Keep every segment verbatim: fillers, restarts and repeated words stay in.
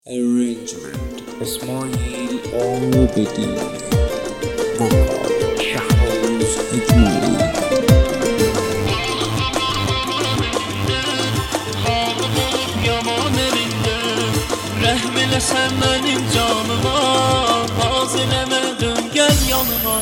Arrangement İsmail Ağabedi. Vokal Şahruz İcmali. Yaman elinde Rehm eləsən mənim canıma, naz eləmədim gəl yanıma.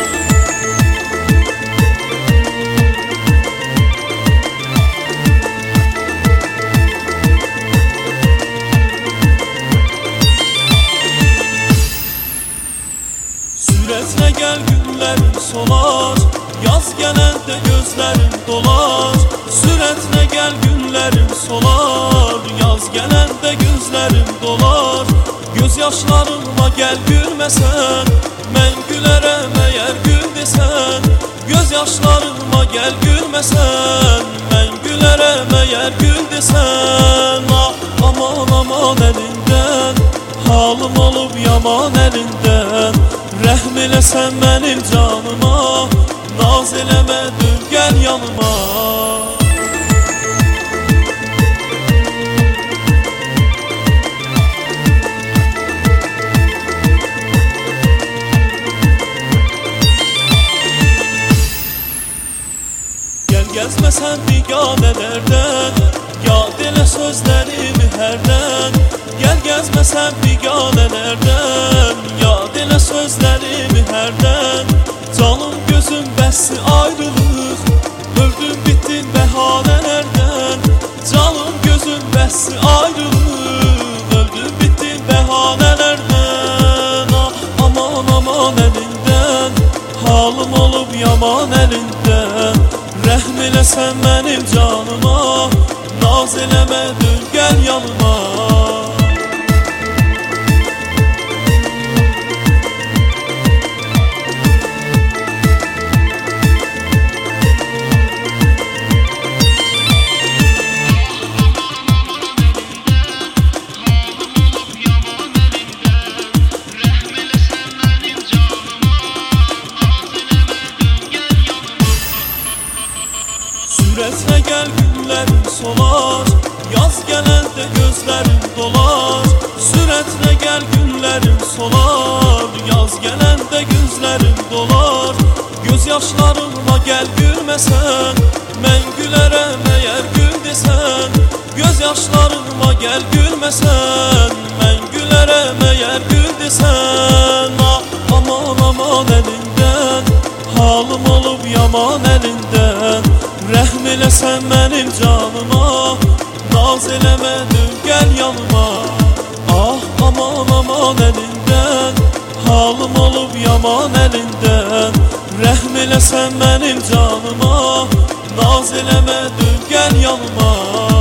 Sürətlə gəl günlərim solar, yaz gələndə gözlərim dolar. Sürətlə gəl günlərim solar, yaz gələndə gözlərim dolar. Göz yaşlarıma gəl gülməsən, mən gülərəm əgər gül desən. Göz yaşlarıma gəl gülməsən, mən gülərəm əgər gül desən. Ah, aman aman əlindən, halım olub yaman əlindən. Rəhm eləsən mənim canıma, naz eləmədim gəl yanıma. Gəl gəzməsən biganələrdən, yad elə sözlərimi hərdən. Gəl gəzməsən biganələrdən, yad elə sözlərimi hərdən. Canım gözüm bəssi ayrılıq, öldüm bitdim bəhanələrdən. Canım gözüm bəssi ayrılıq, öldüm bitdim bəhanələrdən. Ah, aman aman əlindən, halım olub yaman əlindən. Rəhm eləsən mənim canıma, naz eləmədim gəl yanıma. Sürətlə gəl günlərim solar, yaz gələndə gözlərim dolar. Sürətlə gəl günlərim solar, yaz gələndə gözlərim dolar. Göz yaşlarıma gəl gülməsən, mən gülərəm əgər gül desən. Göz yaşlarıma gəl gülməsən, mən gülərəm əgər gül desən. Ah, aman aman əlindən, halım olub yaman əlindən. Rəhm eləsən mənim canıma, naz eləmədim gəl yanıma. Ah, aman aman əlindən, halım olub yaman əlindən. Rəhm eləsən mənim canıma, naz eləmədim gəl yanıma.